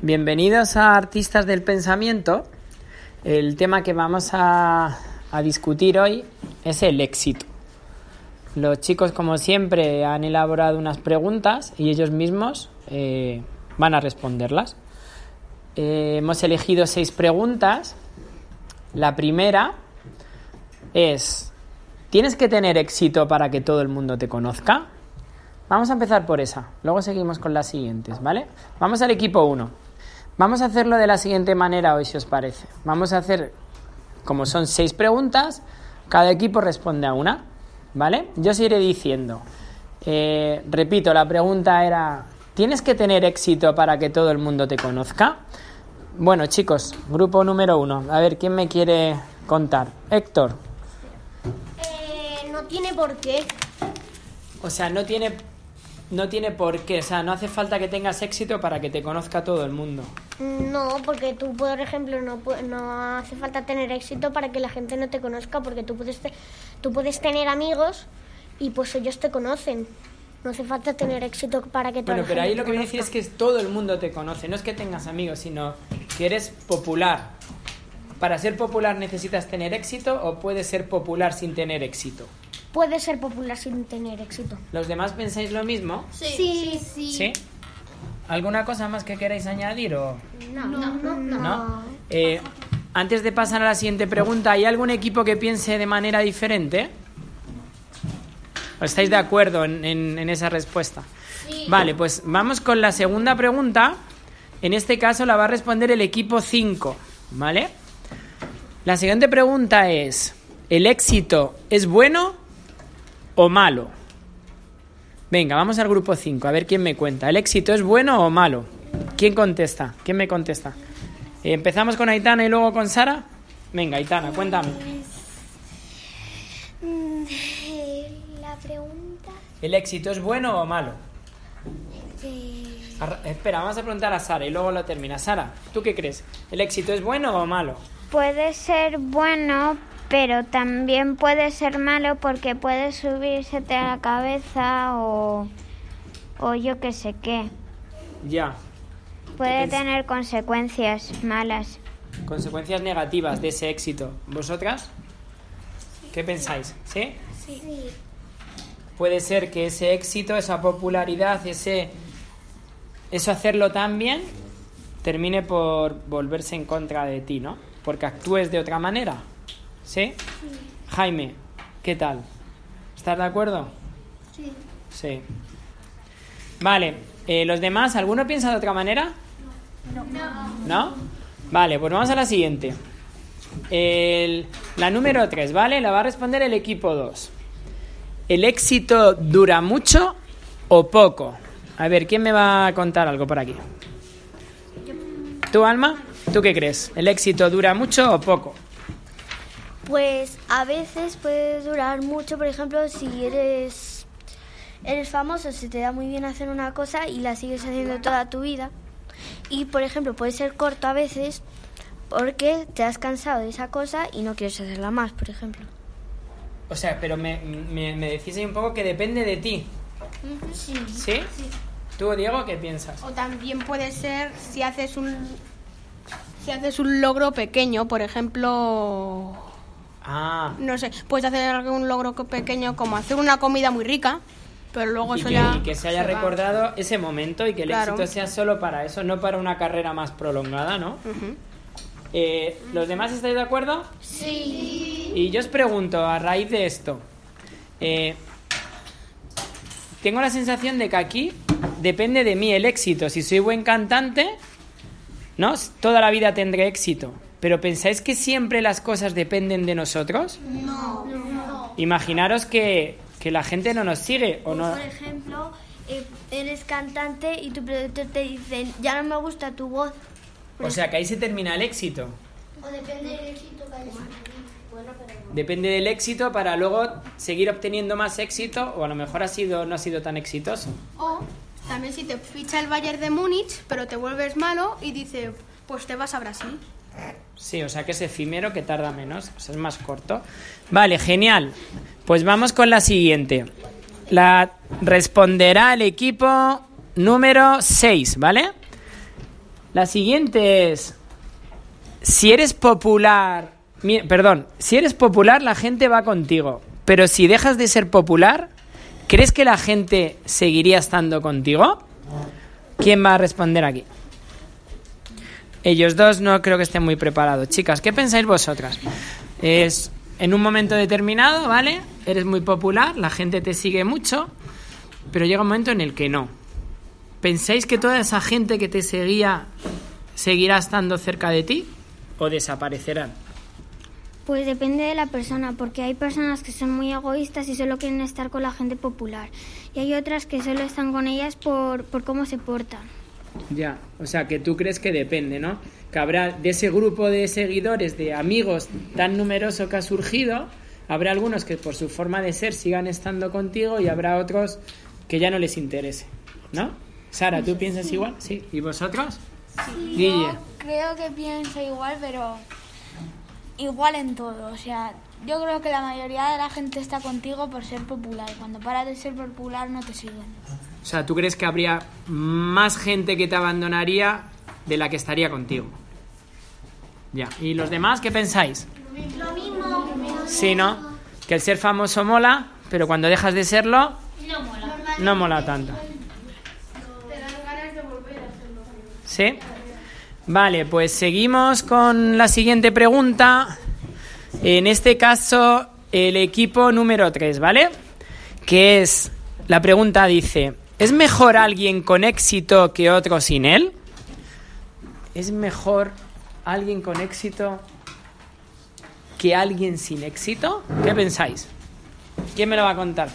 Bienvenidos a Artistas del Pensamiento. El tema que vamos a discutir hoy es el éxito. Los chicos, como siempre, han elaborado unas preguntas y ellos mismos van a responderlas. Hemos elegido 6 preguntas. La primera es: ¿tienes que tener éxito para que todo el mundo te conozca? Vamos a empezar por esa, luego seguimos con las siguientes, ¿vale? Vamos al equipo 1. Vamos a hacerlo de la siguiente manera hoy, si os parece. Vamos a hacer, como son 6 preguntas, cada equipo responde a una, ¿vale? Yo os iré diciendo. Repito, la pregunta era: ¿tienes que tener éxito para que todo el mundo te conozca? Bueno, chicos, grupo número 1. A ver, ¿quién me quiere contar? Héctor. No tiene por qué. O sea, no tiene por qué. O sea, no hace falta que tengas éxito para que te conozca todo el mundo. No, porque tú, por ejemplo, no hace falta tener éxito para que la gente no te conozca, porque tú puedes tener amigos y pues ellos te conocen. No hace falta tener éxito para que toda la gente te conozca. Bueno, pero ahí lo que viene a decir es que todo el mundo te conoce. No es que tengas amigos, sino que eres popular. ¿Para ser popular necesitas tener éxito o puedes ser popular sin tener éxito? Puede ser popular sin tener éxito. ¿Los demás pensáis lo mismo? Sí. ¿Sí? ¿Alguna cosa más que queráis añadir o...? No. Antes de pasar a la siguiente pregunta, ¿hay algún equipo que piense de manera diferente? ¿O estáis de acuerdo en esa respuesta? Sí. Vale, pues vamos con la segunda pregunta. En este caso la va a responder el equipo 5, ¿vale? La siguiente pregunta es: ¿el éxito es bueno o malo? Venga, vamos al grupo 5, a ver quién me cuenta. ¿El éxito es bueno o malo? ¿Quién contesta? ¿Quién me contesta? ¿Empezamos con Aitana y luego con Sara? Venga, Aitana, cuéntame. La pregunta... ¿El éxito es bueno o malo? Espera, vamos a preguntar a Sara y luego lo termina. Sara, ¿tú qué crees? ¿El éxito es bueno o malo? Puede ser bueno, pero también puede ser malo porque puede subírsete a la cabeza o yo qué sé qué. Ya. Puede tener consecuencias malas. Consecuencias negativas de ese éxito. ¿Vosotras? ¿Qué pensáis? ¿Sí? Sí. Puede ser que ese éxito, esa popularidad, eso hacerlo tan bien, termine por volverse en contra de ti, ¿no? Porque actúes de otra manera. ¿Sí? Jaime, ¿qué tal? ¿Estás de acuerdo? Sí. Vale, ¿los demás? ¿Alguno piensa de otra manera? ¿No? Vale, pues vamos a la siguiente. La número 3, ¿vale? La va a responder el equipo 2. ¿El éxito dura mucho o poco? A ver, ¿quién me va a contar algo por aquí? ¿Tú, Alma? ¿Tú qué crees? ¿El éxito dura mucho o poco? Pues a veces puede durar mucho, por ejemplo, si eres famoso, se te da muy bien hacer una cosa y la sigues haciendo toda tu vida. Y, por ejemplo, puede ser corto a veces porque te has cansado de esa cosa y no quieres hacerla más, por ejemplo. O sea, pero me decís ahí un poco que depende de ti. Sí. ¿Sí? ¿Tú, Diego, qué piensas? O también puede ser si haces un logro pequeño, por ejemplo... No sé, puedes hacer algún logro pequeño como hacer una comida muy rica, pero luego y que se haya recordado ese momento y que el Claro. éxito sea solo para eso, no para una carrera más prolongada, ¿no? Uh-huh. ¿Los demás estáis de acuerdo? Sí. Y yo os pregunto, a raíz de esto, tengo la sensación de que aquí depende de mí el éxito. Si soy buen cantante, ¿no? Toda la vida tendré éxito. ¿Pero pensáis que siempre las cosas dependen de nosotros? No. Imaginaros que la gente no nos sigue o no. Por ejemplo, eres cantante y tu productor te dice, ya no me gusta tu voz. O sea, que ahí se termina el éxito. O depende del éxito que hayas tenido. Depende del éxito para luego seguir obteniendo más éxito, o a lo mejor no ha sido tan exitoso. O también si te ficha el Bayern de Múnich, pero te vuelves malo y dice, pues te vas a Brasil. Sí, o sea que es efímero, que tarda menos, o sea, es más corto. Vale, genial. Pues vamos con la siguiente. La responderá el equipo número 6, ¿vale? La siguiente es, si eres popular, la gente va contigo, pero si dejas de ser popular, ¿crees que la gente seguiría estando contigo? ¿Quién va a responder aquí? Ellos dos no creo que estén muy preparados. Chicas, ¿qué pensáis vosotras? Es en un momento determinado, ¿vale? Eres muy popular, la gente te sigue mucho, pero llega un momento en el que no. ¿Pensáis que toda esa gente que te seguía seguirá estando cerca de ti o desaparecerán? Pues depende de la persona, porque hay personas que son muy egoístas y solo quieren estar con la gente popular. Y hay otras que solo están con ellas por cómo se portan. Ya, o sea que tú crees que depende, ¿no? Que habrá de ese grupo de seguidores, de amigos tan numeroso que ha surgido, habrá algunos que por su forma de ser sigan estando contigo y habrá otros que ya no les interese, ¿no? Sara, ¿tú piensas igual? Sí. ¿Y vosotros? Sí, Guille. yo creo que pienso igual, pero igual en todo. O sea, yo creo que la mayoría de la gente está contigo por ser popular. Cuando paras de ser popular no te siguen. O sea, ¿tú crees que habría más gente que te abandonaría de la que estaría contigo? Ya. ¿Y los demás qué pensáis? Lo mismo. Sí, ¿no? Que el ser famoso mola, pero cuando dejas de serlo, no mola tanto. ¿Sí? Vale, pues seguimos con la siguiente pregunta. En este caso, el equipo número 3, ¿vale? Que es, la pregunta dice, ¿es mejor alguien con éxito que otro sin él? ¿Es mejor alguien con éxito que alguien sin éxito? ¿Qué pensáis? ¿Quién me lo va a contar?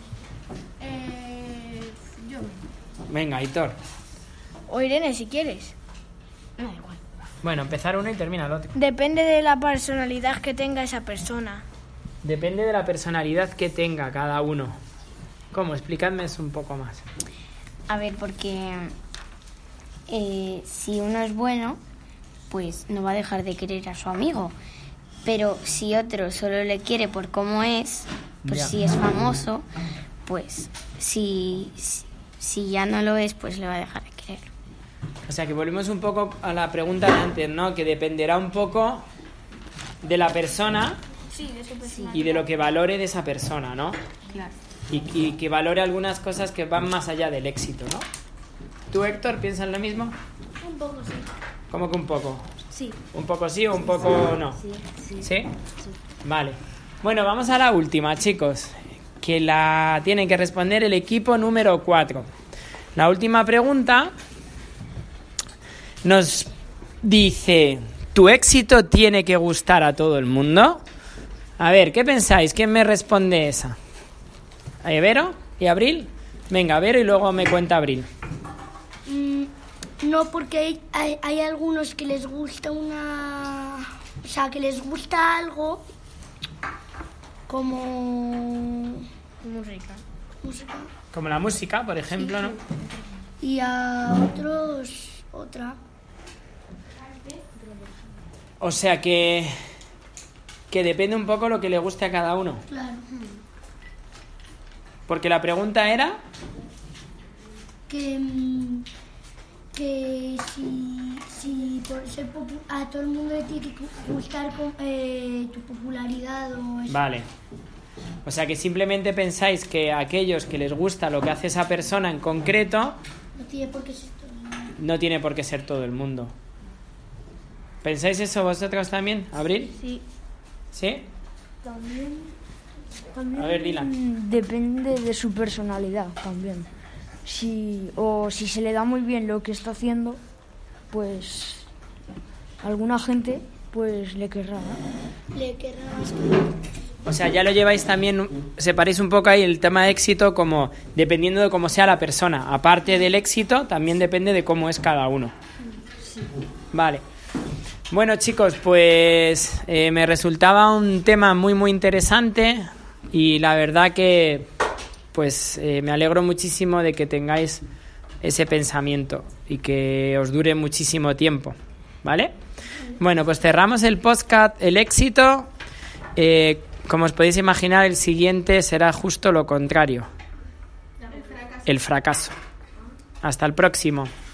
Yo. Venga, Aitor. O Irene, si quieres. Da igual. Bueno, empezar uno y termina el otro. Depende de la personalidad que tenga esa persona. Depende de la personalidad que tenga cada uno. ¿Cómo? Explícame eso un poco más. A ver, porque si uno es bueno, pues no va a dejar de querer a su amigo. Pero si otro solo le quiere por cómo es, pues Ya. si es famoso, pues si ya no lo es, pues le va a dejar de querer. O sea, que volvemos un poco a la pregunta de antes, ¿no? Que dependerá un poco de la persona Sí, de su personalidad. y de lo que valore de esa persona, ¿no? Claro. Y que valore algunas cosas que van más allá del éxito, ¿no? ¿Tú, Héctor, piensas lo mismo? Un poco, sí. ¿Cómo que un poco? Sí. ¿Un poco sí o un poco no? ¿Sí? Vale. Bueno, vamos a la última, chicos, que la tiene que responder el equipo número 4. La última pregunta nos dice, ¿tu éxito tiene que gustar a todo el mundo? A ver, ¿qué pensáis? ¿Quién me responde esa? ¿Vero y Abril? Venga, Vero y luego me cuenta Abril. No, porque hay algunos que les gusta o sea, que les gusta algo como música. Como la música, por ejemplo, ¿no? Y a otros otra. O sea que depende un poco lo que le guste a cada uno. Claro. Porque la pregunta era... Que si por ser a todo el mundo le tiene que gustar tu popularidad o eso. Vale. O sea que simplemente pensáis que a aquellos que les gusta lo que hace esa persona en concreto, No tiene por qué ser todo el mundo. no tiene por qué ser todo el mundo. ¿Pensáis eso vosotros también, Abril? Sí. ¿Sí? También A ver, Dylan. depende de su personalidad también. Si se le da muy bien lo que está haciendo, pues alguna gente pues le querrá, ¿no? Le querrá más que... O sea, ya lo lleváis también, separéis un poco ahí el tema de éxito como dependiendo de cómo sea la persona. Aparte del éxito, también depende de cómo es cada uno. Vale. Bueno, chicos, pues me resultaba un tema muy, muy interesante y la verdad que pues me alegro muchísimo de que tengáis ese pensamiento y que os dure muchísimo tiempo, ¿vale? Bueno, pues cerramos el podcast, el éxito. Como os podéis imaginar, el siguiente será justo lo contrario. El fracaso. Hasta el próximo.